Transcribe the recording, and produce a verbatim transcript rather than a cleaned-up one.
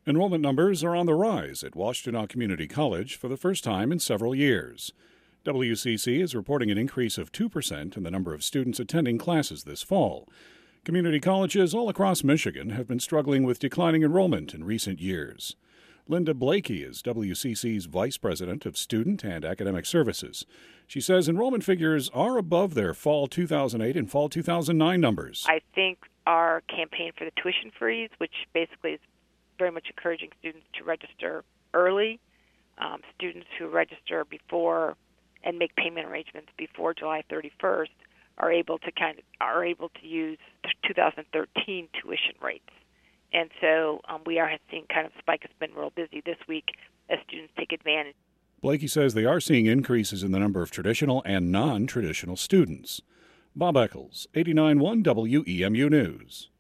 Enrollment numbers are on the rise at Washtenaw Community College for the first time in several years. W C C is reporting an increase of two percent in the number of students attending classes this fall. Community colleges all across Michigan have been struggling with declining enrollment in recent years. Linda Blakey is W C C's Vice President of Student and Academic Services. She says enrollment figures are above their fall two thousand eight and fall two thousand nine numbers. I think our campaign for the tuition freeze, which basically is very much encouraging students to register early, um, students who register before and make payment arrangements before July thirty-first are able to kind of are able to use two thousand thirteen tuition rates. And so um, we are seeing kind of spike. It's been real busy this week as students take advantage. Blakey says they are seeing increases in the number of traditional and non-traditional students. Bob Eccles, eighty-nine point one W E M U News.